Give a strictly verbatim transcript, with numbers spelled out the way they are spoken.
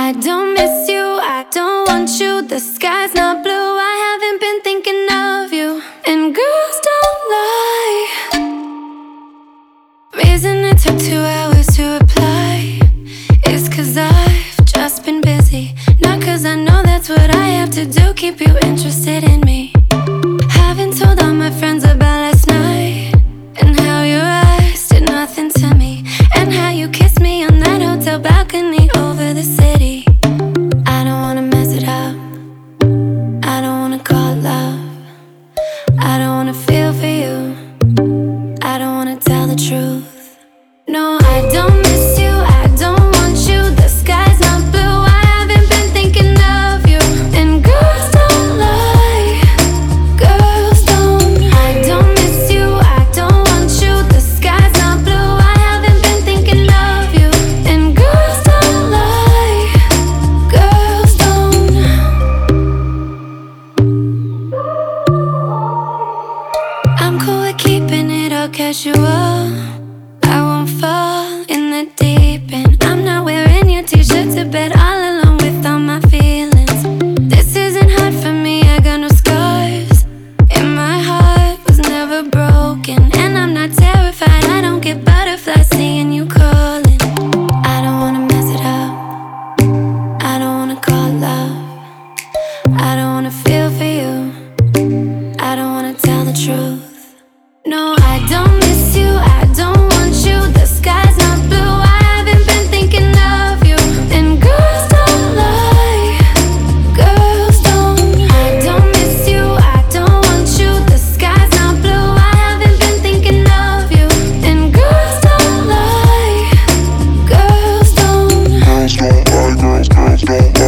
I don't miss you, I don't want you. The sky's not blue, I haven't been thinking of you. And girls don't lie. Reason it took two hours to reply is cause I've just been busy. Not cause I know that's what I have to do, keep you interested in me. Haven't told all my friends about last night, and how your eyes did nothing to me, and how you kissed me on that hotel balcony over the city. I don't wanna mess it up, I don't wanna call it love, I don't wanna feel for you, I don't wanna tell the truth. No, I don't miss you, I don't want you. The sky's not blue, I haven't been thinking of you. And girls don't lie, girls don't. I don't miss you, I don't want you. The sky's not blue, I haven't been thinking of you. And girls don't lie, girls don't. I'm cool with keeping it all casual, I won't fall in the deep end. I'm not wearing your t-shirt to bed all alone with all my feelings. This isn't hard for me, I got no scars, and my heart was never broken. And I'm not terrified, I don't get butterflies seeing you calling. I don't wanna mess it up, I don't wanna call it love, I don't wanna feel for you, I don't wanna tell the truth. No, I don't miss you, I don't want you. The sky's not blue, I haven't been thinking of you. And girls don't lie, girls don't. I don't miss you, I don't want you. The sky's not blue, I haven't been thinking of you. And girls don't lie, girls don't. Girls don't lie, girls, girls don't.